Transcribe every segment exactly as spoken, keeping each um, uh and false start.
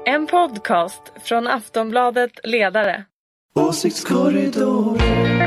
En podcast från Aftonbladet Ledare. Åsiktskorridor.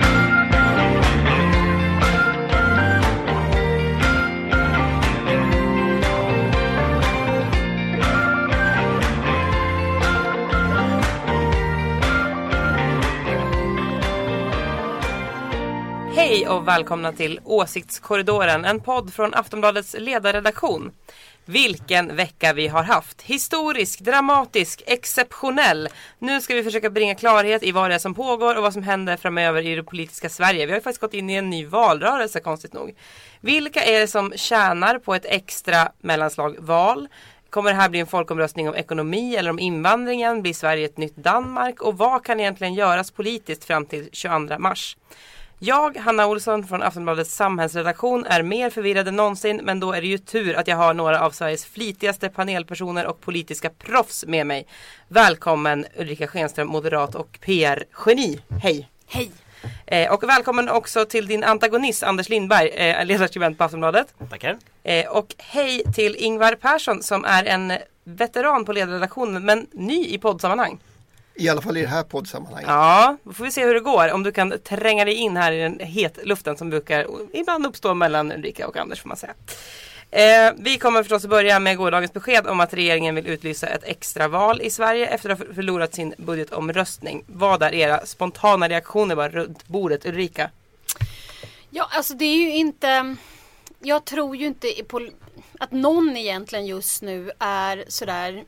Hej och välkomna till Åsiktskorridoren, en podd från Aftonbladets ledarredaktion. Vilken vecka vi har haft. Historisk, dramatisk, exceptionell. Nu ska vi försöka bringa klarhet i vad det är som pågår och vad som händer framöver i det politiska Sverige. Vi har ju faktiskt gått in i en ny valrörelse, konstigt nog. Vilka är det som tjänar på ett extra mellanslag val? Kommer det här bli en folkomröstning om ekonomi eller om invandringen? Blir Sverige ett nytt Danmark? Och vad kan egentligen göras politiskt fram till tjugoandra mars? Jag, Hanna Olsson från Aftonbladets samhällsredaktion, är mer förvirrad än någonsin, men då är det ju tur att jag har några av Sveriges flitigaste panelpersoner och politiska proffs med mig. Välkommen Ulrika Schenström, moderat och P R-geni. Hej! Hej! Eh, och välkommen också till din antagonist Anders Lindberg, eh, ledarskribent på Aftonbladet. Tackar. Eh, och hej till Ingvar Persson som är en veteran på ledarredaktionen, men ny i poddsammanhang. I alla fall i det här poddsammanhanget. Ja, då får vi se hur det går. Om du kan tränga dig in här i den het luften som brukar ibland uppstå mellan Ulrika och Anders, får man säga. Eh, vi kommer förstås att börja med gårdagens besked om att regeringen vill utlysa ett extra val i Sverige efter att ha förlorat sin budgetomröstning. Vad är era spontana reaktioner bara runt bordet, Ulrika? Ja, alltså det är ju inte... Jag tror ju inte på att någon egentligen just nu är sådär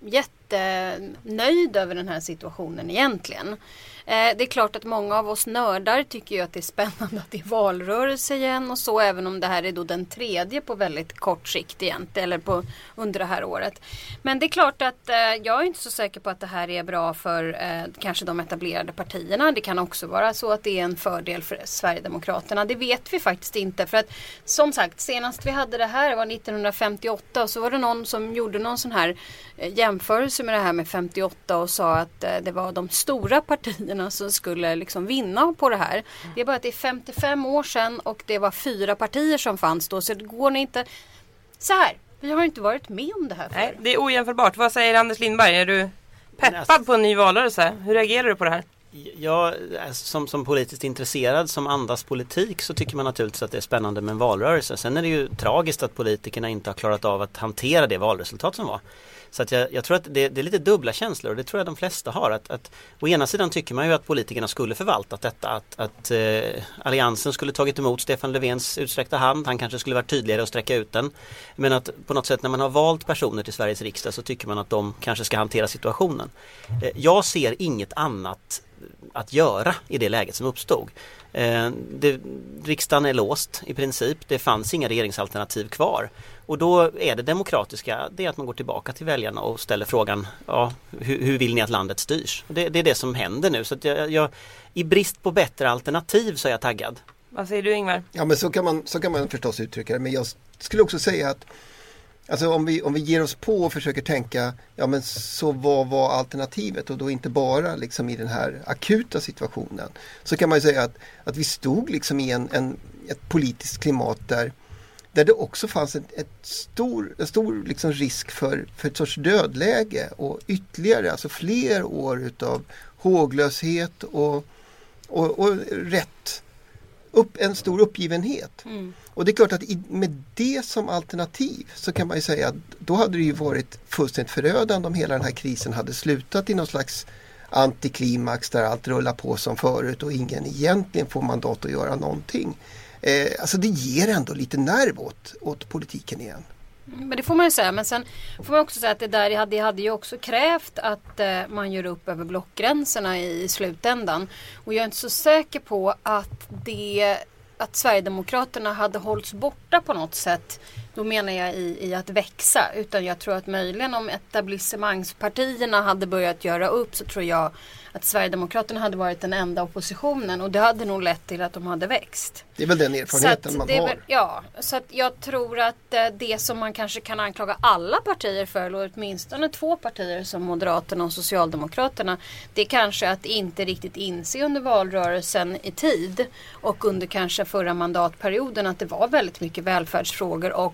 jättenöjd över den här situationen egentligen. Eh, det är klart att många av oss nördar tycker ju att det är spännande att det är valrörelse igen och så, även om det här är då den tredje på väldigt kort sikt egentligen, eller på, under det här året. Men det är klart att eh, jag är inte så säker på att det här är bra för eh, kanske de etablerade partierna. Det kan också vara så att det är en fördel för Sverigedemokraterna. Det vet vi faktiskt inte, för att som sagt, senast vi hade det här var nittonhundrafemtioåtta och så var det någon som gjorde någon sån här eh, jämförelse med det här med femtioåtta och sa att eh, det var de stora partierna som skulle liksom vinna på det här. Det är bara att det är femtiofem år sedan och det var fyra partier som fanns då, så det går inte så här. Vi har inte varit med om det här förr. Nej, det är ojämförbart. Vad säger Anders Lindberg? Är du peppad på en ny valrörelse? Hur reagerar du på det här? Jag, som, som politiskt intresserad, som andas politik, så tycker man naturligtvis att det är spännande med en valrörelse. Sen är det ju tragiskt att politikerna inte har klarat av att hantera det valresultat som var. Så att jag, jag tror att det, det är lite dubbla känslor, och det tror jag de flesta har. Att, att, å ena sidan tycker man ju att politikerna skulle förvaltat detta, att, att eh, alliansen skulle tagit emot Stefan Löfvens utsträckta hand, han kanske skulle varit tydligare och sträcka ut den. Men att på något sätt när man har valt personer till Sveriges riksdag så tycker man att de kanske ska hantera situationen. Eh, jag ser inget annat att göra i det läget som uppstod. Eh, det, riksdagen är låst i princip, det fanns inga regeringsalternativ kvar. Och då är det demokratiska, det är att man går tillbaka till väljarna och ställer frågan, ja, hur, hur vill ni att landet styrs? Det, det är det som händer nu. Så att jag, jag, i brist på bättre alternativ så är jag taggad. Vad säger du, Ingvar? Ja, men så kan man, så kan man förstås uttrycka det. Men jag skulle också säga att alltså om, vi, om vi ger oss på och försöker tänka, ja men så vad var alternativet? Och då inte bara liksom i den här akuta situationen. Så kan man ju säga att, att vi stod liksom i en, en, ett politiskt klimat där Där det också fanns ett, ett stor, en stor liksom risk för, för ett sorts dödläge och ytterligare, alltså fler år utav håglöshet och, och, och rätt, upp, en stor uppgivenhet. Mm. Och det är klart att i, med det som alternativ så kan man ju säga att då hade det ju varit fullständigt förödande om hela den här krisen hade slutat i någon slags antiklimax där allt rullar på som förut och ingen egentligen får mandat att göra någonting. Eh, alltså det ger ändå lite nerv åt, åt politiken igen. Men det får man ju säga. Men sen får man också säga att det där hade, hade ju också krävt att eh, man gör upp över blockgränserna i slutändan. Och jag är inte så säker på att det att Sverigedemokraterna hade hållits borta på något sätt. Då menar jag i, i att växa. Utan jag tror att möjligen om etablissemangspartierna hade börjat göra upp så tror jag att Sverigedemokraterna hade varit den enda oppositionen. Och det hade nog lett till att de hade växt. Det är väl den erfarenheten man har. Väl, ja, så att jag tror att eh, det som man kanske kan anklaga alla partier för, eller åtminstone två partier som Moderaterna och Socialdemokraterna, det är kanske att inte riktigt inse under valrörelsen i tid och under kanske förra mandatperioden att det var väldigt mycket välfärdsfrågor och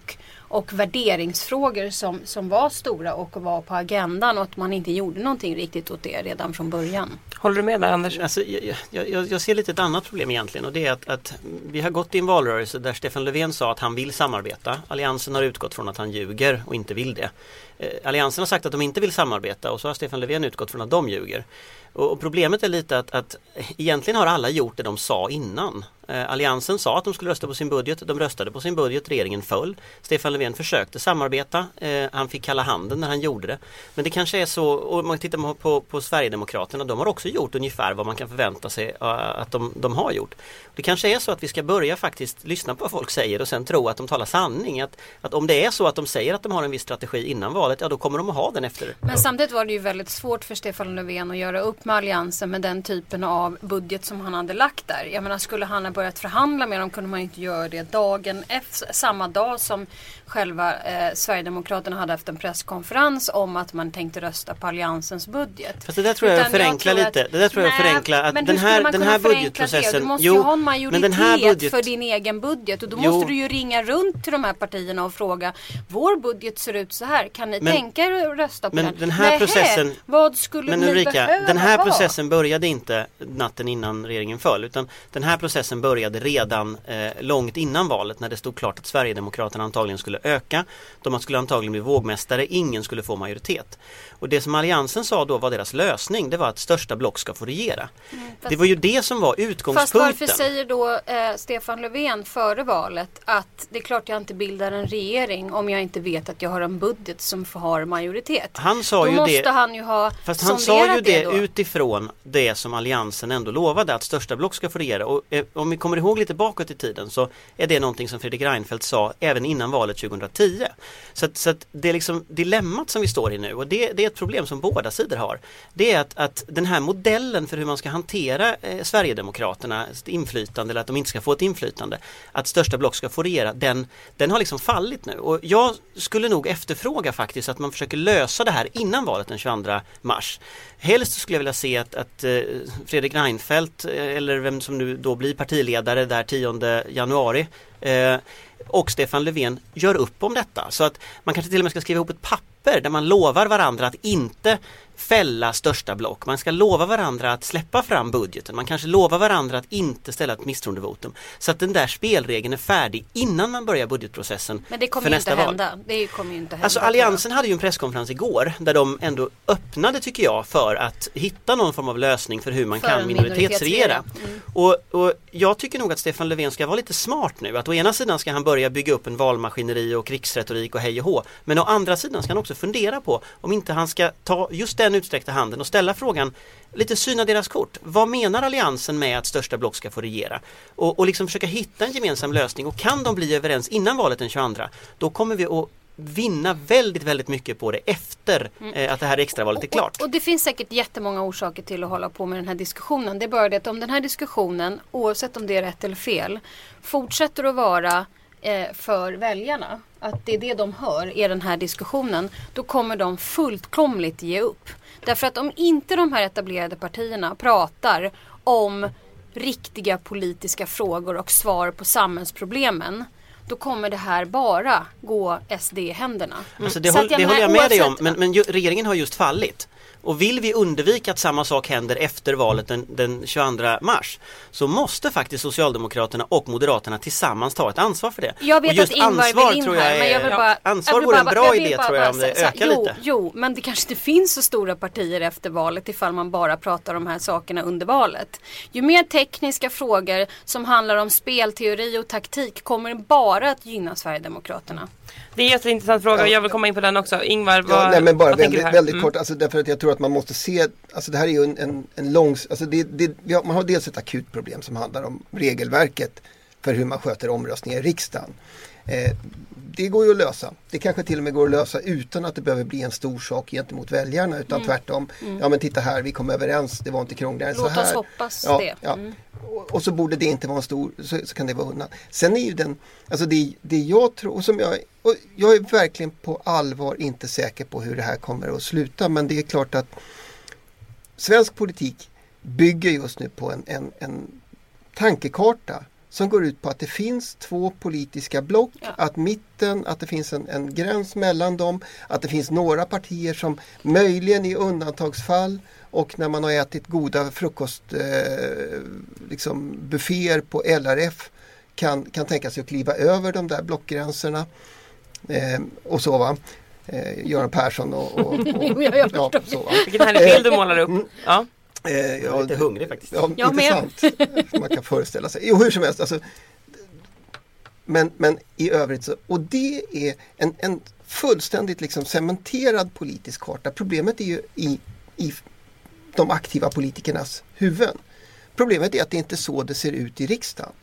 och värderingsfrågor som, som var stora och var på agendan och att man inte gjorde någonting riktigt åt det redan från början. Håller du med där, Anders? Alltså, jag, jag, jag ser lite ett annat problem egentligen, och det är att, att vi har gått i en valrörelse där Stefan Löfven sa att han vill samarbeta. Alliansen har utgått från att han ljuger och inte vill det. Eh, Alliansen har sagt att de inte vill samarbeta, och så har Stefan Löfven utgått från att de ljuger. Och, och problemet är lite att, att egentligen har alla gjort det de sa innan. Eh, Alliansen sa att de skulle rösta på sin budget, de röstade på sin budget, regeringen föll. Stefan Löfven försökte samarbeta, eh, han fick kalla handen när han gjorde det. Men det kanske är så, och om man tittar på, på, på Sverigedemokraterna, de har också gjort ungefär vad man kan förvänta sig uh, att de, de har gjort. Det kanske är så att vi ska börja faktiskt lyssna på vad folk säger och sen tro att de talar sanning. Att, att om det är så att de säger att de har en viss strategi innan valet, ja då kommer de att ha den efter. Men samtidigt var det ju väldigt svårt för Stefan Löfven att göra upp med Alliansen med den typen av budget som han hade lagt där. Jag menar, skulle han ha börjat förhandla med dem kunde man inte göra det dagen efter, samma dag som själva eh, Sverigedemokraterna hade haft en presskonferens om att man tänkte rösta på Alliansens budget. Fast det där tror jag Utan förenklar jag lite. Det där tror jag nej, förenklar att men den här, den här budgetprocessen... Det? Du måste jo, ju ha en majoritet men den här budget, för din egen budget och då jo, måste du ju ringa runt till de här partierna och fråga, vår budget ser ut så här, kan ni men, tänka er att rösta på men den? den här Nej, processen, vad skulle men ni Ulrika, behöva den här vara? processen började inte natten innan regeringen föll, utan den här processen började redan eh, långt innan valet, när det stod klart att Sverigedemokraterna antagligen skulle öka, de skulle antagligen bli vågmästare, ingen skulle få majoritet. Och det som Alliansen sa då var deras lösning, det var att största block ska få regera. Mm, fast, det var ju det som var utgångspunkten. Fast varför säger då eh, Stefan Löfven före valet att det är klart jag inte bildar en regering om jag inte vet att jag har en budget som har majoritet? Han sa då ju måste det, han ju ha fast han sa ju det, det utifrån det som Alliansen ändå lovade, att största block ska få regera. Och eh, om vi kommer ihåg lite bakåt i tiden så är det någonting som Fredrik Reinfeldt sa även innan valet tjugohundratio. Så, att, så att det är liksom dilemmat som vi står i nu, och det, det är ett problem som båda sidor har. Det är att, att den här modellen för hur man ska hantera eh, Sverigedemokraternas inflytande, eller att de inte ska få ett inflytande, att största block ska få regera, den, den har liksom fallit nu. Och jag skulle nog efterfråga faktiskt att man försöker lösa det här innan valet den tjugoandra mars. Helst skulle jag vilja se att, att eh, Fredrik Reinfeldt, eh, eller vem som nu då blir partiledare där tionde januari, eh, och Stefan Löfven gör upp om detta. Så att man kanske till och med ska skriva ihop ett papper där man lovar varandra att inte fälla största block. Man ska lova varandra att släppa fram budgeten. Man kanske lovar varandra att inte ställa ett misstroendevotum. Så att den där spelregeln är färdig innan man börjar budgetprocessen. Men det kommer ju inte hända. Det kommer ju inte hända. Alltså Alliansen hade ju en presskonferens igår där de ändå öppnade, tycker jag, för att hitta någon form av lösning för hur man för kan minoritetsregera. Mm. Och, och jag tycker nog att Stefan Löfven ska vara lite smart nu. Att å ena sidan ska han börja bygga upp en valmaskineri och krigsretorik och hej och hå. Men å andra sidan ska han också fundera på om inte han ska ta just den utsträckta handen och ställa frågan, lite syna deras kort. Vad menar Alliansen med att största block ska få regera? Och, och liksom försöka hitta en gemensam lösning. Och kan de bli överens innan valet den tjugoandra, då kommer vi att vinna väldigt, väldigt mycket på det efter eh, att det här extravalet är klart. Och, och det finns säkert jättemånga orsaker till att hålla på med den här diskussionen. Det är bara det att om den här diskussionen, oavsett om det är rätt eller fel, fortsätter att vara eh, för väljarna, att det är det de hör är den här diskussionen, då kommer de fullkomligt ge upp. Därför att om inte de här etablerade partierna pratar om riktiga politiska frågor och svar på samhällsproblemen, då kommer det här bara gå S D i händerna. Mm. Alltså det, håll, det håller jag med dig om, men, men ju, regeringen har just fallit. Och vill vi undvika att samma sak händer efter valet den, den tjugoandra mars, så måste faktiskt Socialdemokraterna och Moderaterna tillsammans ta ett ansvar för det. Jag vet och just att Ingvar ansvar vill in tror jag här, är, men jag vill bara, ansvar jag vill vore en bara, bra jag idé bara, tror jag om bara, det så, ökar jo, lite. Jo, men det kanske inte finns så stora partier efter valet ifall man bara pratar om de här sakerna under valet. Ju mer tekniska frågor som handlar om spelteori och taktik kommer bara att gynna Sverigedemokraterna. Det är en jätteintressant fråga och jag vill komma in på den också. Ingvar, vad, ja, nej, men bara vad väldigt, väldigt mm. kort, alltså därför att jag tror att man måste se, alltså det här är ju en, en, en lång, alltså det, det, vi har, man har dels ett akut problem som handlar om regelverket för hur man sköter omröstningar i riksdagen. Eh, det går ju att lösa. Det kanske till och med går att lösa utan att det behöver bli en stor sak gentemot väljarna, utan mm. tvärtom. Mm. Ja men titta här, vi kom överens, det var inte krångligare än så här. Låt oss hoppas ja, det. Ja. Mm. Och, och så borde det inte vara en stor, så, så kan det vara undan. Sen är ju den, alltså det, det jag tror, som jag, och jag är verkligen på allvar inte säker på hur det här kommer att sluta, men det är klart att svensk politik bygger just nu på en, en, en tankekarta som går ut på att det finns två politiska block, Ja. att mitten, att det finns en, en gräns mellan dem, att det finns några partier som möjligen i undantagsfall och när man har ätit goda frukost eh, liksom bufféer på L R F kan, kan tänka sig att kliva över de där blockgränserna eh, och så va. Eh, Göran Persson och, och, och Jo, jag, jag ja, så va. Vilken härlig bild du målar upp. Ja. Eh, Jag är ja, lite hungrig faktiskt. Ja, Jag med. intressant. Man kan föreställa sig. Jo, hur som helst. Alltså, men, men i övrigt så, och det är en, en fullständigt liksom cementerad politisk karta. Problemet är ju i, i de aktiva politikernas huvuden. Problemet är att det inte är så det ser ut i riksdagen.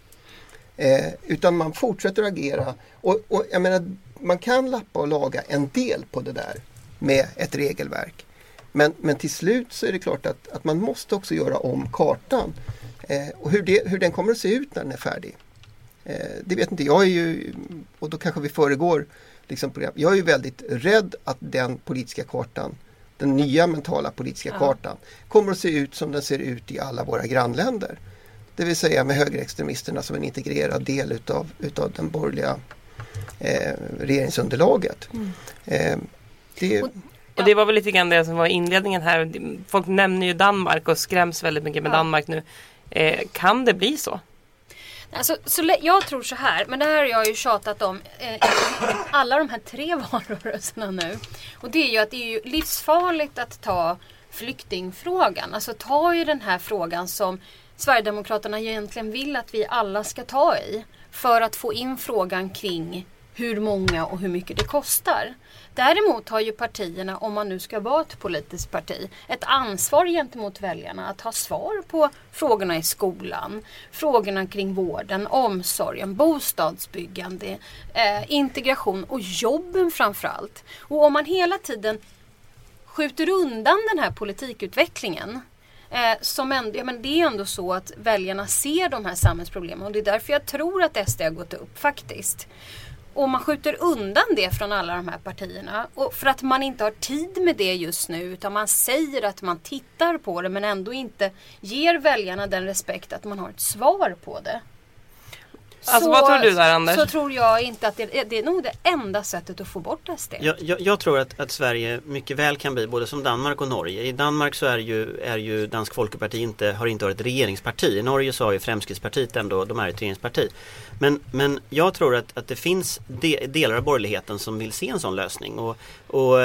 Eh, utan man fortsätter att agera. Och, och jag menar, man kan lappa och laga en del på det där med ett regelverk. Men, men till slut så är det klart att, att man måste också göra om kartan. Eh, och hur, det, hur den kommer att se ut när den är färdig. Eh, det vet inte jag är ju, och då kanske vi föregår liksom program. Jag är ju väldigt rädd att den politiska kartan, den nya mentala politiska Ja. kartan, kommer att se ut som den ser ut i alla våra grannländer. Det vill säga med högerextremisterna som en integrerad del utav, utav den borgerliga eh, regeringsunderlaget. Mm. Eh, det, Och- Och det var väl lite grann det som var inledningen här. Folk nämner ju Danmark och skräms väldigt mycket med Ja. Danmark nu. Eh, kan det bli så? Alltså, så lä- jag tror så här, men det här har jag ju tjatat om eh, i alla de här tre valrörelserna nu. Och det är ju att det är ju livsfarligt att ta flyktingfrågan. Alltså ta i den här frågan som Sverigedemokraterna egentligen vill att vi alla ska ta i. För att få in frågan kring hur många och hur mycket det kostar. Däremot har ju partierna, om man nu ska vara ett politiskt parti, ett ansvar gentemot väljarna att ha svar på frågorna i skolan, frågorna kring vården, omsorgen, bostadsbyggande, eh, integration och jobben framförallt. Och om man hela tiden skjuter undan den här politikutvecklingen, eh, som ändå, ja, men det är ändå så att väljarna ser de här samhällsproblemen och det är därför jag tror att S D har gått upp faktiskt. Och man skjuter undan det från alla de här partierna. Och för att man inte har tid med det just nu. Utan man säger att man tittar på det. Men ändå inte ger väljarna den respekt att man har ett svar på det. Alltså, vad tror du där, Anders? Så tror jag inte att det, det är nog det enda sättet att få bort S D. Jag, jag, jag tror att, att Sverige mycket väl kan bli både som Danmark och Norge. I Danmark så är ju, är ju Dansk Folkeparti inte, har inte varit ett regeringsparti. I Norge så har ju Fremskrittspartiet ändå, de är ett regeringsparti. Men, men jag tror att, att det finns de, delar av borgerligheten som vill se en sån lösning. Och, och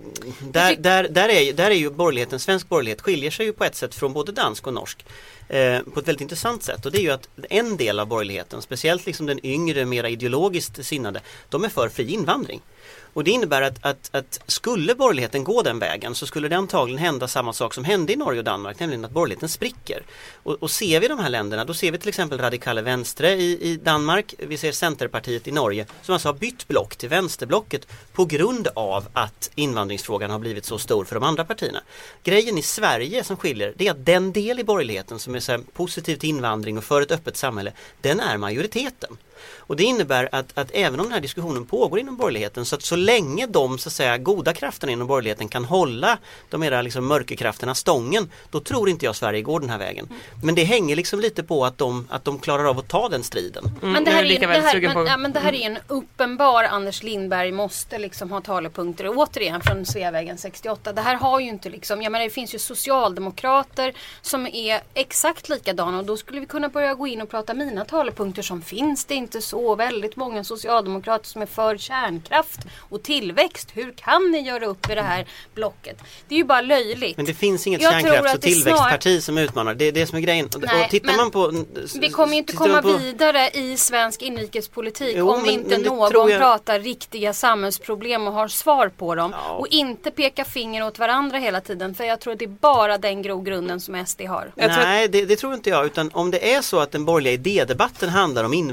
där, där, där, är, där är ju borgerligheten, svensk borgerlighet skiljer sig ju på ett sätt från både dansk och norsk. Eh, på ett väldigt intressant sätt. Och det är ju att en del av borgerligheten, speciellt liksom den yngre, mera ideologiskt sinnade, de är för fri invandring. Och det innebär att, att, att skulle borgerligheten gå den vägen så skulle det antagligen hända samma sak som hände i Norge och Danmark, nämligen att borgerligheten spricker. Och, och ser vi de här länderna, då ser vi till exempel Radikale Venstre i, i Danmark, vi ser Centerpartiet i Norge som alltså har bytt block till vänsterblocket på grund av att invandringsfrågan har blivit så stor för de andra partierna. Grejen i Sverige som skiljer, det är att den del i borgerligheten som är så här positiv till invandring och för ett öppet samhälle, den är majoriteten. Och det innebär att, att även om den här diskussionen pågår inom borgerligheten, så att så länge de så att säga goda krafterna inom borgerligheten kan hålla de era liksom mörkerkrafterna stången, då tror inte jag Sverige går den här vägen. Men det hänger liksom lite på att de, att de klarar av att ta den striden. Mm, Men det här, jag är är, lika det, väldigt här, sugen men, på- ja, men det här är en uppenbar Anders Lindberg måste liksom ha talepunkter återigen från Sveavägen sextioåtta. Det här har ju inte liksom, jag menar det finns ju socialdemokrater som är exakt likadana och då skulle vi kunna börja gå in och prata mina talepunkter som finns det inte så väldigt många socialdemokrater som är för kärnkraft och tillväxt. Hur kan ni göra upp i det här blocket? Det är ju bara löjligt. Men det finns inget Jag tror kärnkrafts- och att det tillväxtparti som utmanar. Det är det som är grejen. Nej, och tittar men man på, Vi kommer ju inte tittar komma man på, vidare i svensk inrikespolitik Jo, om men- inte men det någon tror jag- pratar riktiga samhällsproblem och har svar på dem. Ja. Och inte peka finger åt varandra hela tiden. För jag tror att det är bara den grogrunden som S D har. Jag tror Nej, det, det tror inte jag. Utan om det är så att den borgerliga idédebatten handlar om invandring,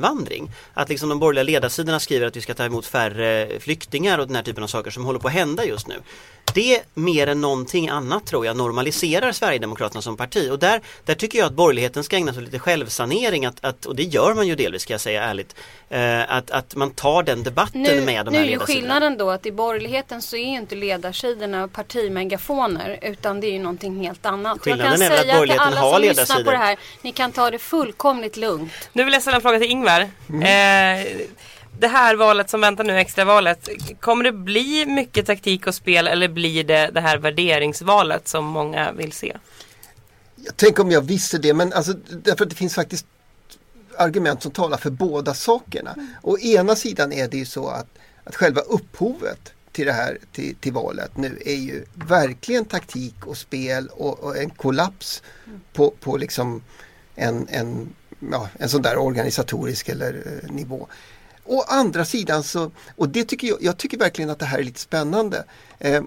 någonting. Att liksom de borgerliga ledarsidorna skriver att vi ska ta emot färre flyktingar och den här typen av saker som håller på att hända just nu. Det mer än någonting annat tror jag normaliserar Sverigedemokraterna som parti. Och där, där tycker jag att borgerligheten ska ägna sig lite självsanering. Att, att, och det gör man ju delvis, ska jag säga ärligt. Eh, att, att man tar den debatten nu, med de nu här är ju ledarsidorna. skillnaden då att i borgerligheten så är inte ledarsidorna partimegafoner. Utan det är ju någonting helt annat. Skillnaden jag kan är väl att säga till borgerligheten alla har som ledarsidor. lyssnar på det här. Ni kan ta det fullkomligt lugnt. Nu vill jag ställa en fråga till Ingvar. Mm. Eh, det här valet som väntar nu, extravalet, kommer det bli mycket taktik och spel eller blir det det här värderingsvalet som många vill se? Jag tänker om jag visste det, men alltså, därför att det finns faktiskt argument som talar för båda sakerna. Mm. Å ena sidan är det ju så att, att själva upphovet till det här till, till valet nu är ju verkligen taktik och spel och, och en kollaps mm. på, på liksom en, en, ja, en sån där organisatorisk eller eh, nivå. Å andra sidan så, och det tycker jag, jag tycker verkligen att det här är lite spännande. Eh,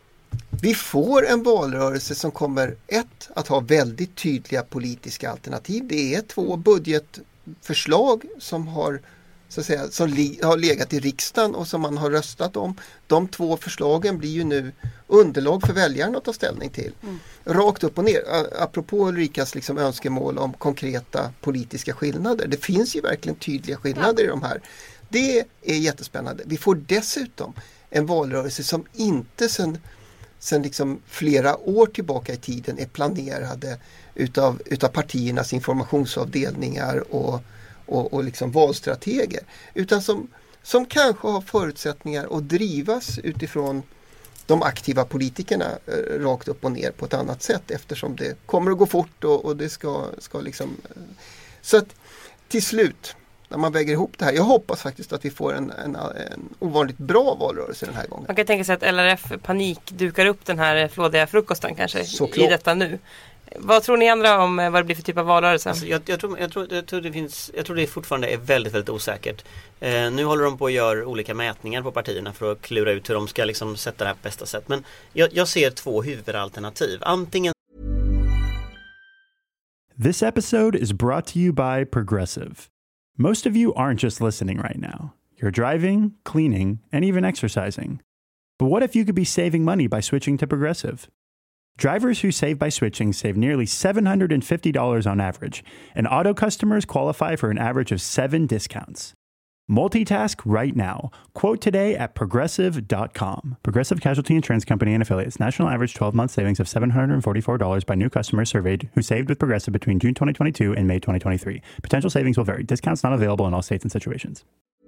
vi får en valrörelse som kommer ett, att ha väldigt tydliga politiska alternativ. Det är två budgetförslag som har så att säga, som li, har legat i riksdagen och som man har röstat om. De två förslagen blir ju nu underlag för väljarna att ta ställning till. Mm. Rakt upp och ner. Apropå Ulrikas liksom önskemål om konkreta politiska skillnader. Det finns ju verkligen tydliga skillnader ja. i de här. Det är jättespännande. Vi får dessutom en valrörelse som inte sen, sen liksom flera år tillbaka i tiden är planerade utav, utav partiernas informationsavdelningar och och, och liksom valstrateger, utan som, som kanske har förutsättningar att drivas utifrån de aktiva politikerna eh, rakt upp och ner på ett annat sätt, eftersom det kommer att gå fort och, och det ska, ska liksom... Eh. Så att till slut, när man väger ihop det här, jag hoppas faktiskt att vi får en, en, en ovanligt bra valrörelse den här gången. Man kan tänka sig att L R F panik dukar upp den här flådiga frukosten kanske Såklart. i detta nu. Vad tror ni andra om vad det blir för typ av valrörelse? Alltså jag, jag, tror, jag, tror, jag, tror det finns, jag tror det fortfarande är väldigt, väldigt osäkert. Eh, nu håller de på att göra olika mätningar på partierna för att klura ut hur de ska liksom sätta det här på bästa sätt. Men jag, jag ser två huvudalternativ. Antingen... This episode is brought to you by Progressive. Most of you aren't just listening right now. You're driving, cleaning, and even exercising. But what if you could be saving money by switching to Progressive? Drivers who save by switching save nearly seven hundred fifty dollars on average, and auto customers qualify for an average of seven discounts. Multitask right now. Quote today at progressive dot com. Progressive Casualty Insurance Company and Affiliates. National average twelve-month savings of seven hundred forty-four dollars by new customers surveyed who saved with Progressive between June twenty twenty-two and May twenty twenty-three. Potential savings will vary. Discounts not available in all states and situations.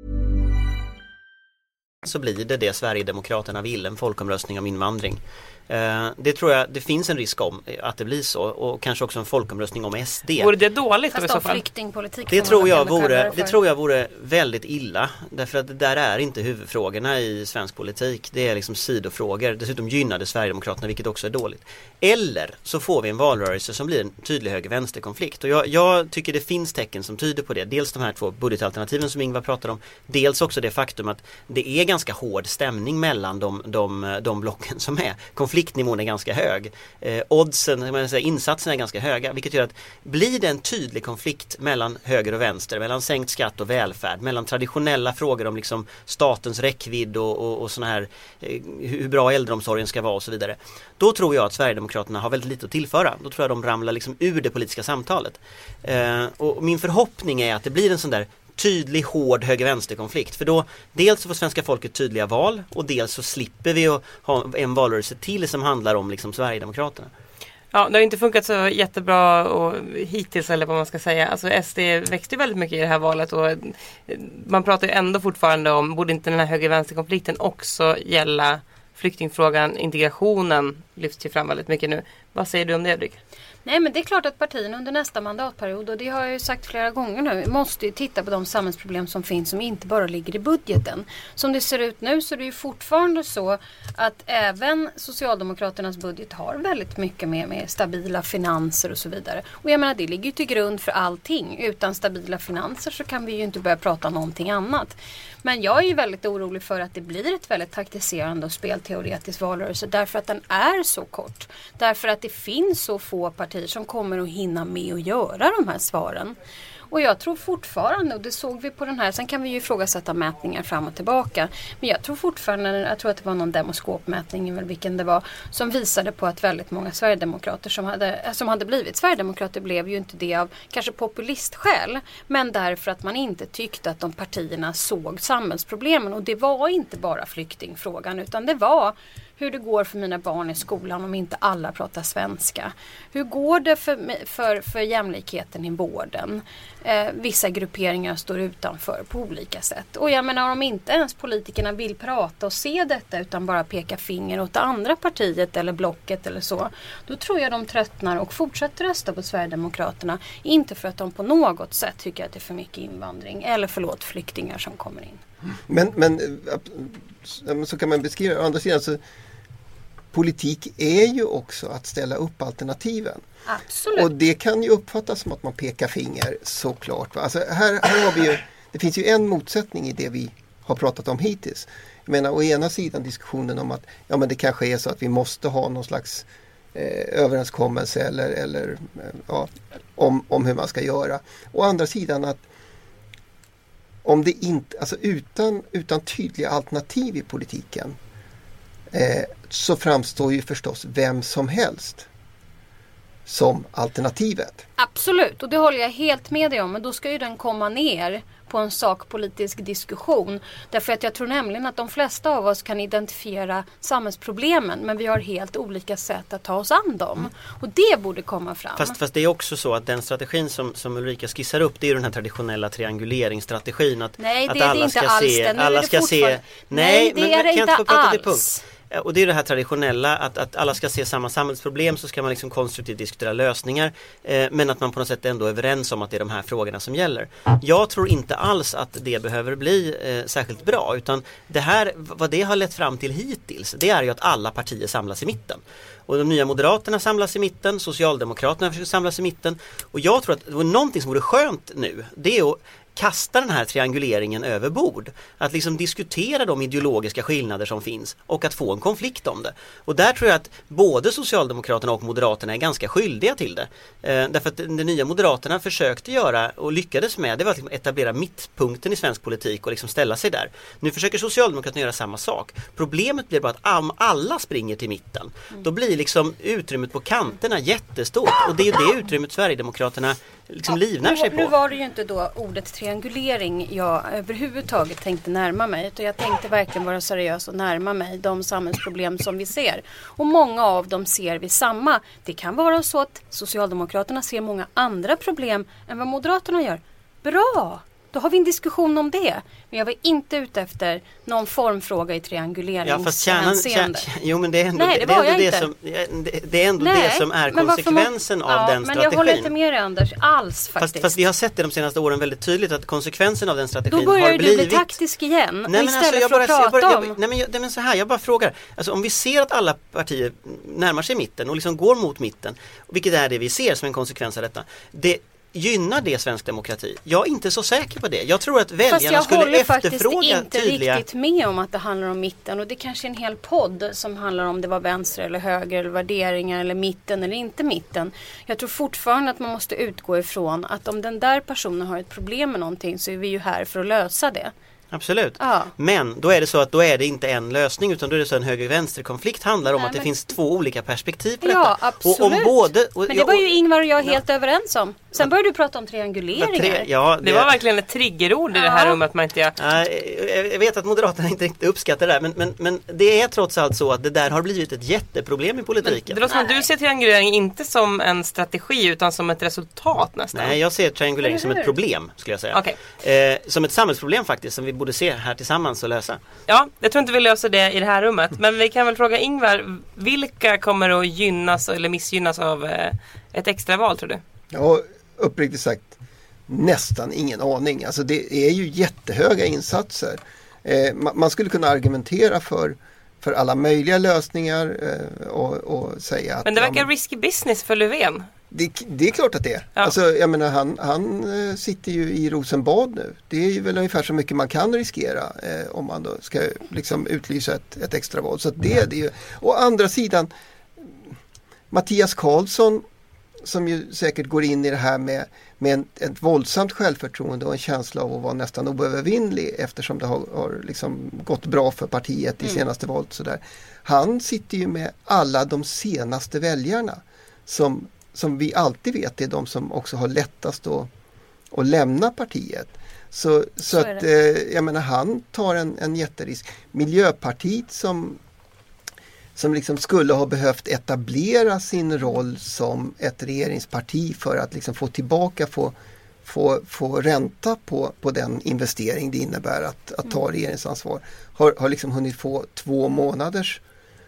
Så blir det det Sverigedemokraterna vill, en folkomröstning om invandring. Eh, det tror jag, det finns en risk om att det blir så, och kanske också en folkomröstning om S D. Vore det dåligt Fast i så fall? Flyktingpolitik Det tror jag vore, det tror jag vore väldigt illa, därför att det där är inte huvudfrågorna i svensk politik. Det är liksom sidofrågor. Dessutom gynnade Sverigedemokraterna, vilket också är dåligt. Eller så får vi en valrörelse som blir en tydlig höger-vänster-konflikt. Och jag, jag tycker det finns tecken som tyder på det. Dels de här två budgetalternativen som Ingvar pratar om. Dels också det faktum att det är ganska hård stämning mellan de, de, de blocken som är. Konfliktnivån är ganska hög. Eh, oddsen, man säger, insatserna är ganska höga. Vilket gör att blir det en tydlig konflikt mellan höger och vänster, mellan sänkt skatt och välfärd, mellan traditionella frågor om liksom statens räckvidd och, och, och såna här, eh, hur bra äldreomsorgen ska vara och så vidare. Då tror jag att Sverigedemokraterna har väldigt lite att tillföra. Då tror jag de ramlar liksom ur det politiska samtalet. Eh, och min förhoppning är att det blir en sån där tydlig, hård höger-vänster-konflikt. För då, dels så får svenska folket tydliga val, och dels så slipper vi att ha en valrörelse till som handlar om liksom Sverigedemokraterna. Ja, det har inte funkat så jättebra och hittills, eller vad man ska säga. Alltså S D växte väldigt mycket i det här valet, och man pratar ju ändå fortfarande om, borde inte den här höger-vänster-konflikten också gälla flyktingfrågan, integrationen lyfts ju fram väldigt mycket nu. Vad säger du om det, Ulrika? Nej, men det är klart att partierna under nästa mandatperiod, och det har jag ju sagt flera gånger nu, måste ju titta på de samhällsproblem som finns, som inte bara ligger i budgeten. Som det ser ut nu så är det ju fortfarande så att även Socialdemokraternas budget har väldigt mycket med, med stabila finanser och så vidare. Och jag menar, det ligger ju till grund för allting. Utan stabila finanser så kan vi ju inte börja prata om någonting annat. Men jag är ju väldigt orolig för att det blir ett väldigt taktiserande och spelteoretisk valrörelse, därför att den är så kort. Därför att det finns så få partier som kommer att hinna med att göra de här svaren. Och jag tror fortfarande, och det såg vi på den här, sen kan vi ju ifrågasätta mätningar fram och tillbaka. Men jag tror fortfarande, jag tror att det var någon demoskopmätning, eller vilken det var, som visade på att väldigt många Sverigedemokrater som hade, som hade blivit Sverigedemokrater blev ju inte det av kanske populistskäl, men därför att man inte tyckte att de partierna såg samhällsproblemen. Och det var inte bara flyktingfrågan, utan det var hur det går för mina barn i skolan om inte alla pratar svenska. Hur går det för, för, för jämlikheten i vården? Eh, vissa grupperingar står utanför på olika sätt. Och jag menar, om inte ens politikerna vill prata och se detta utan bara peka finger åt det andra partiet eller blocket eller så, då tror jag de tröttnar och fortsätter rösta på Sverigedemokraterna. Inte för att de på något sätt tycker att det är för mycket invandring eller förlåt flyktingar som kommer in. Men, men så kan man beskriva, å andra sidan så politik är ju också att ställa upp alternativen. Absolut. Och det kan ju uppfattas som att man pekar finger, såklart. Alltså här, här har vi ju, det finns ju en motsättning i det vi har pratat om hittills. Jag menar, å ena sidan diskussionen om att ja, men det kanske är så att vi måste ha någon slags eh, överenskommelse eller, eller eh, ja, om, om hur man ska göra. Å andra sidan att om det inte, alltså utan, utan tydliga alternativ i politiken eh, så framstår ju förstås vem som helst som alternativet. Absolut, och det håller jag helt med dig om, men då ska ju den komma ner på en sakpolitisk diskussion. Därför att jag tror nämligen att de flesta av oss kan identifiera samhällsproblemen, men vi har helt olika sätt att ta oss an dem. Mm. Och det borde komma fram. Fast, fast det är också så att den strategin som, som Ulrika skissar upp, det är ju den här traditionella trianguleringsstrategin. Att, nej, det att är alla det inte ska alls se, det. Nu alla är det ska se. Nej, nej, det men, är det kan inte inte prata till alls. Punkt. Och det är det här traditionella att, att alla ska se samma samhällsproblem, så ska man liksom konstruktivt diskutera lösningar, eh, men att man på något sätt ändå är överens om att det är de här frågorna som gäller. Jag tror inte alls att det behöver bli eh, särskilt bra, utan det här, vad det har lett fram till hittills, det är ju att alla partier samlas i mitten. Och de nya Moderaterna samlas i mitten, Socialdemokraterna försöker samlas i mitten. Och jag tror att det var någonting som vore skönt nu, det är att kasta den här trianguleringen över bord. Att liksom diskutera de ideologiska skillnader som finns och att få en konflikt om det. Och där tror jag att både Socialdemokraterna och Moderaterna är ganska skyldiga till det. Eh, därför att de nya Moderaterna försökte göra och lyckades med, det var att liksom etablera mittpunkten i svensk politik och liksom ställa sig där. Nu försöker Socialdemokraterna göra samma sak. Problemet blir bara att alla springer till mitten. Då blir liksom utrymmet på kanterna jättestort, och det är ju det utrymmet Sverigedemokraterna liksom ja, livnar sig nu, på. Nu var det ju inte då ordet triangulering jag överhuvudtaget tänkte närma mig, utan jag tänkte verkligen vara seriös och närma mig de samhällsproblem som vi ser. Och många av dem ser vi samma. Det kan vara så att Socialdemokraterna ser många andra problem än vad Moderaterna gör. Bra! Då har vi en diskussion om det. Men jag var inte ute efter någon formfråga i trianguleringshänseende. Ja, jo, men det är ändå, Nej, det, det, är ändå det, det som, det, är ändå Nej, det som är konsekvensen man, av ja, den men strategin. Jag håller inte med dig, Anders, alls faktiskt. Fast, fast vi har sett det de senaste åren väldigt tydligt att konsekvensen av den strategin har blivit... Då börjar du bli taktisk igen. Nej, men istället alltså, jag för bara, att prata jag bara, om... jag, nej, men, jag, men så här, jag bara frågar. Alltså, om vi ser att alla partier närmar sig mitten och liksom går mot mitten, vilket är det vi ser som en konsekvens av detta, det gynnar det svensk demokrati? Jag är inte så säker på det. Jag tror att väljarna skulle efterfråga tydliga... Fast jag håller faktiskt inte riktigt med om att det handlar om mitten. Och det är kanske en hel podd som handlar om det var vänster eller höger eller värderingar eller mitten eller inte mitten. Jag tror fortfarande att man måste utgå ifrån att om den där personen har ett problem med någonting, så är vi ju här för att lösa det. Absolut. Ja. Men då är det så att då är det inte en lösning, utan då är det så en höger-vänster-konflikt handlar om Nej, att det men... finns två olika perspektiv på ja, detta. Absolut. Och om både, och, men det var ju Ingvar och jag ja. helt överens om. Sen började du prata om trianguleringar. Tre, ja, det, det var verkligen ett triggerord i ja. det här rummet. Man inte... ja, jag vet att Moderaterna inte riktigt uppskattar det där, men, men, men det är trots allt så att det där har blivit ett jätteproblem i politiken. Men det låter som att du ser triangulering inte som en strategi utan som ett resultat nästan. Nej, jag ser triangulering som ett problem, skulle jag säga. Okay. Eh, som ett samhällsproblem faktiskt, som vi borde se här tillsammans och lösa. Ja, jag tror inte vi löser det i det här rummet. Men vi kan väl fråga Ingvar, vilka kommer att gynnas eller missgynnas av eh, ett extra val, tror du? Ja, uppriktigt sagt nästan ingen aning. Alltså det är ju jättehöga insatser. Eh, man skulle kunna argumentera för, för alla möjliga lösningar eh, och, och säga att... Men det verkar ja, men, risky business för Löfven. Det, det är klart att det är. Ja. Alltså, jag menar, han, han eh, sitter ju i Rosenbad nu. Det är ju väl ungefär så mycket man kan riskera eh, om man då ska liksom utlysa ett, ett extra val. Så att det är det ju. Å andra sidan, Mattias Karlsson som ju säkert går in i det här med, med en, ett våldsamt självförtroende och en känsla av att vara nästan oövervinnlig eftersom det har, har liksom gått bra för partiet i Mm. senaste valet. Så där. Han sitter ju med alla de senaste väljarna som, som vi alltid vet är de som också har lättast att, att lämna partiet. Så, så, Så är att det. eh, jag menar han tar en, en jätterisk. Miljöpartiet som som liksom skulle ha behövt etablera sin roll som ett regeringsparti för att liksom få tillbaka, få, få, få ränta på, på den investering det innebär att, att ta regeringsansvar. Har, har liksom hunnit få två månaders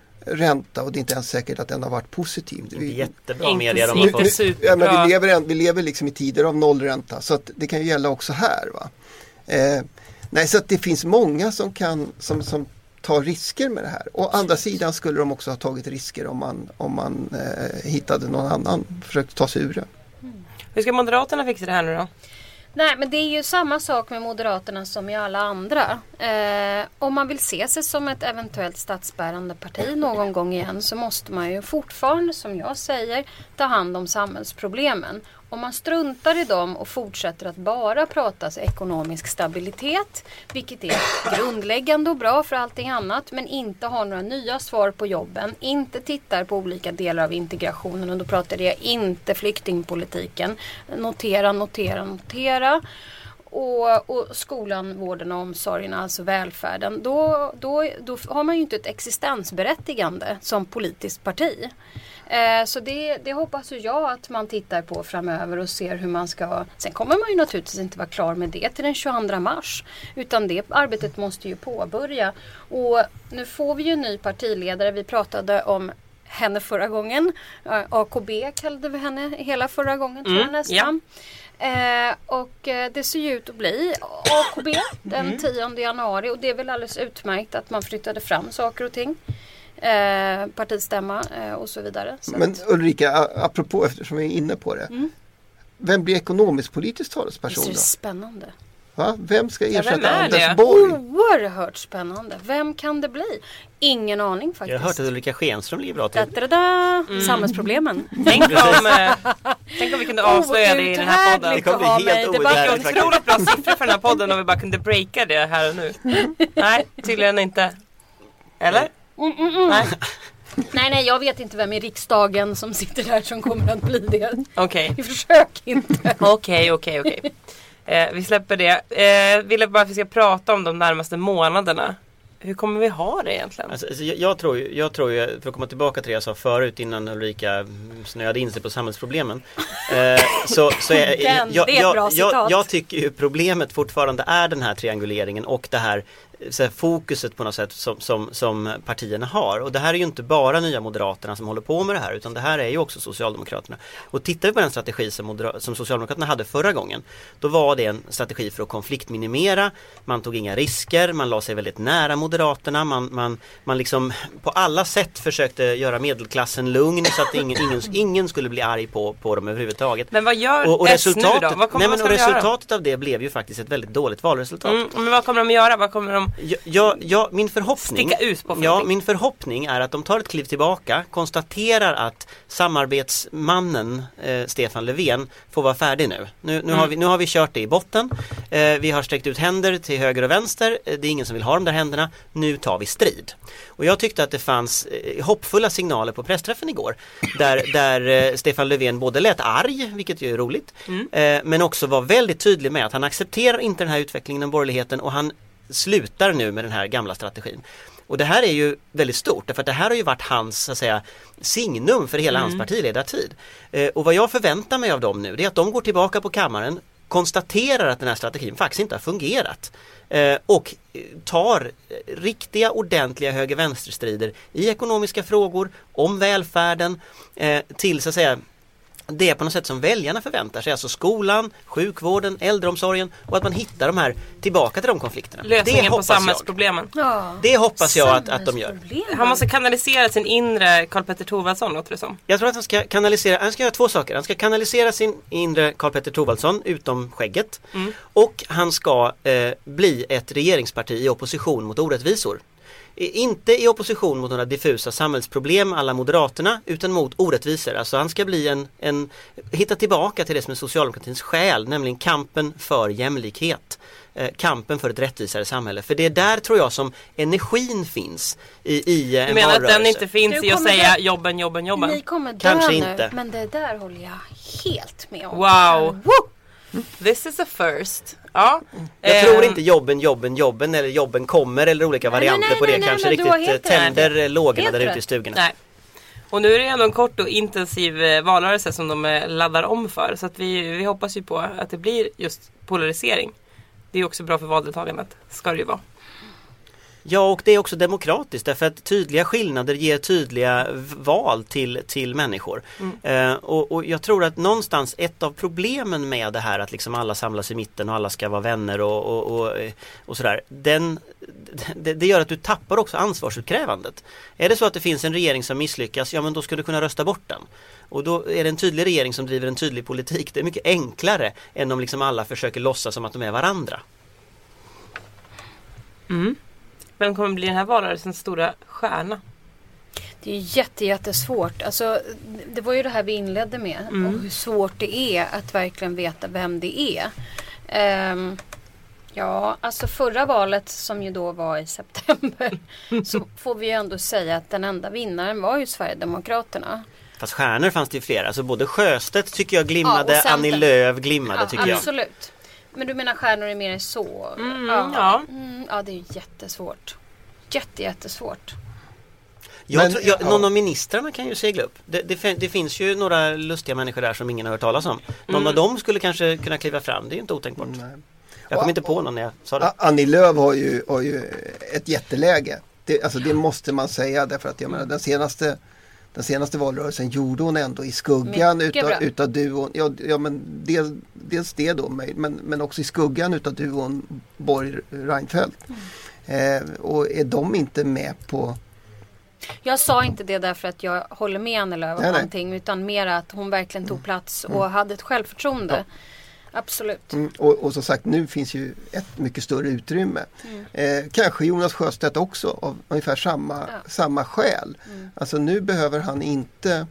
ränta och det är inte ens säkert att den har varit positiv. Det är jättebra Inte- medier de har inte fått. super- Ja, men bra. vi, lever, en- vi lever liksom i tider av nollränta så att det kan ju gälla också här. Va? Eh, nej, så att det finns många som kan som, som tar risker med det här. Å andra sidan skulle de också ha tagit risker om man, om man eh, hittade någon annan, försökte ta sig ur det. Hur ska Moderaterna fixa det här nu då? Nej, men det är ju samma sak med Moderaterna som i alla andra. Eh, om man vill se sig som ett eventuellt statsbärande parti någon gång igen så måste man ju fortfarande, som jag säger, ta hand om samhällsproblemen. Om man struntar i dem och fortsätter att bara prata ekonomisk stabilitet, vilket är grundläggande och bra för allting annat, men inte har några nya svar på jobben, inte tittar på olika delar av integrationen, och då pratar jag inte flyktingpolitiken, notera, notera, notera. Och, och skolan, vården och omsorgen, alltså välfärden, då, då, då har man ju inte ett existensberättigande som politiskt parti. Eh, så det, det hoppas ju jag att man tittar på framöver och ser hur man ska. Sen kommer man ju naturligtvis inte vara klar med det till den tjugoandra mars, utan det arbetet måste ju påbörja. Och nu får vi ju en ny partiledare. Vi pratade om henne förra gången. Eh, A K B kallade vi henne hela förra gången, tror jag Mm, nästan. Eh, och eh, det ser ju ut att bli A K B den tionde januari, och det är väl alldeles utmärkt att man flyttade fram saker och ting. Eh, partistämma eh, och så vidare. Så Men att, Ulrika, a- apropå eftersom vi är inne på det. Mm. Vem blir ekonomisk politisk visst talesperson är det då? spännande. Va? Vem ska vem ersätta är Anders det? Borg? Oerhört spännande. Vem kan det bli? Ingen aning Jag faktiskt. har hört att Ulrika Schenström ligger bra Da, till. da, da, da. Samhällsproblemen. Tänk om, eh, tänk om vi kunde avslöja det i den här podden. Outhärdligt Det kommer att bli ha helt mig. Det Det var var outhärdligt. ju otroligt bra siffror för den här podden om vi bara kunde breaka det här och nu. Nej, tydligen inte. Eller? Mm, mm, mm. Nej. Nej, nej, jag vet inte vem i riksdagen som sitter där som kommer att bli det. Okej, Vi försök inte. okej, okej, okej. Eh, Vi släpper det. Eh, vill jag bara att vi ska prata om de närmaste månaderna. Hur kommer vi ha det egentligen? Alltså, alltså, jag, jag, tror ju, jag tror ju, för att komma tillbaka till det jag sa förut innan Ulrika snöade in sig på samhällsproblemen. Eh, så, så är, Den, jag, det är ett bra jag, citat. jag, jag tycker ju problemet fortfarande är den här trianguleringen och det här, så här fokuset på något sätt som, som, som partierna har. Och det här är ju inte bara Nya Moderaterna som håller på med det här, utan det här är ju också Socialdemokraterna. Och tittar vi på den strategi som, Modera- som Socialdemokraterna hade förra gången, då var det en strategi för att konfliktminimera. Man tog inga risker, man la sig väldigt nära Moderaterna, man, man, man liksom på alla sätt försökte göra medelklassen lugn så att ingen, ingen, ingen skulle bli arg på, på dem överhuvudtaget. Men vad gör Och, och S nu resultatet, då? Vad kommer nej, man men, och ska göra? resultatet av det blev ju faktiskt ett väldigt dåligt valresultat. Mm, men vad kommer de att göra? Vad kommer de... Ja, ja, ja, min förhoppning, Sticka ut på för ja, någonting. min förhoppning är att de tar ett kliv tillbaka, konstaterar att samarbetsmannen eh, Stefan Löfven får vara färdig nu. Nu, nu, Mm. har vi, nu har vi kört det i botten. Eh, vi har sträckt ut händer till höger och vänster. Eh, det är ingen som vill ha de där händerna. Nu tar vi strid. Och jag tyckte att det fanns eh, hoppfulla signaler på pressträffen igår. Där, där eh, Stefan Löfven både lät arg, vilket ju är roligt, Mm. eh, men också var väldigt tydlig med att han accepterar inte den här utvecklingen av borgerligheten och han slutar nu med den här gamla strategin. Och det här är ju väldigt stort, därför att det här har ju varit hans, så att säga, signum för hela hans partiledartid. Eh, och vad jag förväntar mig av dem nu, det är att de går tillbaka på kammaren, konstaterar att den här strategin faktiskt inte har fungerat eh, och tar riktiga, ordentliga höger-vänsterstrider i ekonomiska frågor, om välfärden, eh, till så att säga det är på något sätt som väljarna förväntar sig, alltså skolan, sjukvården, äldreomsorgen, och att man hittar de här tillbaka till de konflikterna. Lösningen det på hoppas jag. samhällsproblemen. Ja. Det hoppas jag att, att de gör. Samhällsproblem. Han måste kanalisera sin inre Karl-Petter Thorwaldsson, låter det som. Jag tror att han ska kanalisera, han ska göra två saker. Han ska kanalisera sin inre Karl-Petter Thorwaldsson utom skägget. Mm. Och han ska eh, bli ett regeringsparti i opposition mot orättvisor. inte i opposition mot några diffusa samhällsproblem alla Moderaterna, utan mot orättvisor. Alltså han ska bli en, en hitta tillbaka till det som är socialdemokratins själ, nämligen kampen för jämlikhet. Eh, kampen för ett rättvisare samhälle. För det är där tror jag som energin finns i, i en Du menar valrörelse. att den inte finns Du i att kommer säga dö- jobben, jobben, jobben? Ni kommer dö Kanske nu, inte. men det där håller jag helt med om. Wow! Woo! This is a first. Ja. Jag Ehm, tror inte jobben, jobben, jobben eller jobben kommer eller olika Nej, varianter nej, på det nej, nej, kanske men du har riktigt helt eh, tänder rätt. eh, lågorna Helt där ute rätt. i stugorna. Nej. Och nu är det ändå en kort och intensiv eh, valrörelse som de eh, laddar om för. Så att vi, vi hoppas ju på att det blir just polarisering. Det är också bra för valdeltagandet. Ska det ju vara. Ja, och det är också demokratiskt därför att tydliga skillnader ger tydliga v- val till, till människor. Mm. Eh, och, och jag tror att någonstans ett av problemen med det här att liksom alla samlas i mitten och alla ska vara vänner och, och, och, och sådär, den, det, det gör att du tappar också ansvarsutkrävandet. Är det så att det finns en regering som misslyckas, ja men då ska du kunna rösta bort den. Och då är det en tydlig regering som driver en tydlig politik. Det är mycket enklare än om liksom alla försöker låtsas som att de är varandra. Mm. Vem kommer bli den här valrörelsens stora stjärna? Det är jätte, jättesvårt. Alltså, det var ju det här vi inledde med. Mm. Och hur svårt det är att verkligen veta vem det är. Ehm, ja, alltså förra valet som ju då var i september. Så får vi ju ändå säga att den enda vinnaren var ju Sverigedemokraterna. Fast stjärnor fanns det ju flera. Alltså både Sjöstedt tycker jag glimmade, Ja, och Centern. Annie Lööf glimmade Ja, tycker jag. absolut. Men du menar stjärnor är mer så? Mm, ja. ja. Mm, ja, det är jättesvårt. Jätte, jättesvårt. Jag Men, tror, jag, ja. Någon av ministrarna kan ju segla upp. Det, det, fin- det finns ju några lustiga människor där som ingen har hört talas om. Någon Mm. av dem skulle kanske kunna kliva fram. Det är ju inte otänkbart. Nej. Jag kom Och- inte på någon när jag sa det. A- Annie Lööf har ju, har ju ett jätteläge. Det, alltså det måste man säga därför att jag menar den senaste Den senaste valrörelsen gjorde hon ändå i skuggan Mycket bra. utav, utav duon. Ja, ja men dels, dels det då, men, men också i skuggan utav duon Borg Reinfeldt. Eh, och är de inte med på... Jag sa inte det därför att jag håller med Annie Lööf om Nej, nej. någonting, utan mer att hon verkligen tog plats och hade ett självförtroende. Absolut. Mm, och, och som sagt, nu finns ju ett mycket större utrymme. Mm. Eh, kanske Jonas Sjöstedt också av ungefär samma, Ja. samma skäl. Mm. Alltså nu behöver han inte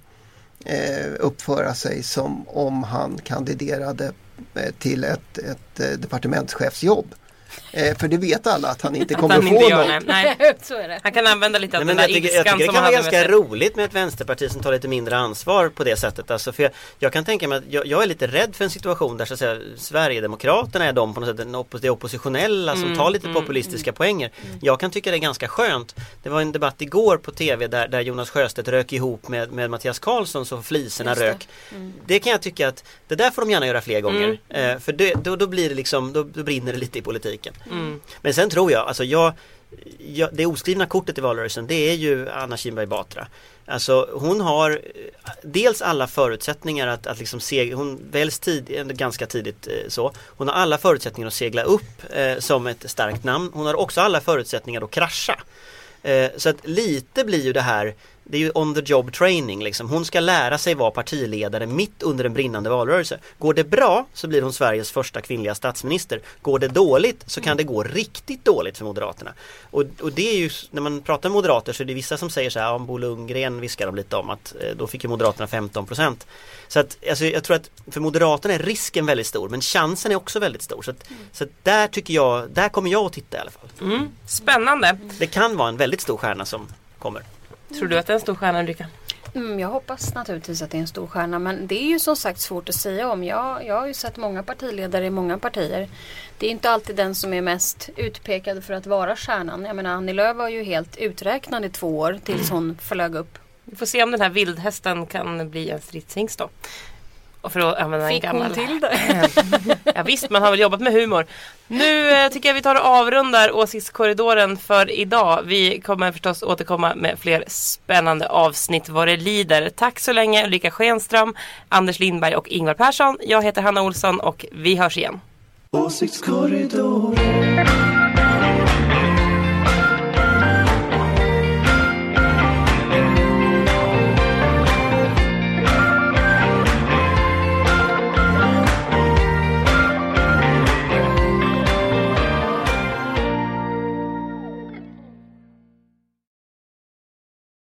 eh, uppföra sig som om han kandiderade eh, till ett, ett eh, departementschefsjobb. Eh, för det vet alla att han inte Att kommer han inte få gör något. det. Nej. Så är det. Han kan använda lite av Nej, men den där jag tycker, jag ilskan tycker det som kan han vara hade med ganska sig. roligt med ett vänsterparti som tar lite mindre ansvar på det sättet. Alltså för jag, jag kan tänka mig att jag, jag är lite rädd för en situation där så att säga, Sverigedemokraterna är de på något sätt den oppos- det oppositionella som Mm, tar lite mm, populistiska poänger. Jag kan tycka det är ganska skönt. Det var en debatt igår på tv där, där Jonas Sjöstedt rök ihop med, med Mattias Karlsson så fliserna Just det. rök. Det kan jag tycka att det där får de gärna göra fler gånger. Eh, för det, då, då blir det liksom, då, då brinner det lite i politiken. Mm. Men sen tror jag, alltså jag, jag det oskrivna kortet i valrörelsen det är ju Anna Kinberg Batra. Alltså hon har eh, dels alla förutsättningar att, att liksom se, hon väljs tid, ändå ganska tidigt eh, så. Hon har alla förutsättningar att segla upp eh, som ett starkt namn. Hon har också alla förutsättningar att krascha. Eh, så att lite blir ju det här, det är ju on the job training liksom. Hon ska lära sig vara partiledare mitt under en brinnande valrörelse. Går det bra så blir hon Sveriges första kvinnliga statsminister. Går det dåligt så kan det gå riktigt dåligt för Moderaterna. Och, och det är ju, när man pratar med moderater så är det vissa som säger så här, om Bo Lundgren viskar de lite om att eh, då fick ju Moderaterna femton procent. Så att, alltså, jag tror att för Moderaterna är risken väldigt stor, men chansen är också väldigt stor. Så, att, så att där tycker jag, där kommer jag att titta i alla fall. Mm. Spännande. Det kan vara en väldigt stor stjärna som kommer. Tror du att det är en stor stjärna, Ulrika? Mm, jag hoppas naturligtvis att det är en stor stjärna, men det är ju som sagt svårt att säga om. Jag, jag har ju sett många partiledare i många partier. Det är inte alltid den som är mest utpekad för att vara stjärnan. Jag menar, Annie Lööf var ju helt uträknad i två år tills hon flög upp. Vi får se om den här vildhästen kan bli en stridshingst då. Och för att använda Fick en gammal... hon till det? Ja visst, man har väl jobbat med humor. Nu eh, tycker jag vi tar och avrundar åsiktskorridoren för idag. Vi kommer förstås återkomma med fler spännande avsnitt vad det lider. Tack så länge Ulrika Schenström, Anders Lindberg och Ingvar Persson. Jag heter Hanna Olsson och vi hörs igen. Åsiktskorridoren.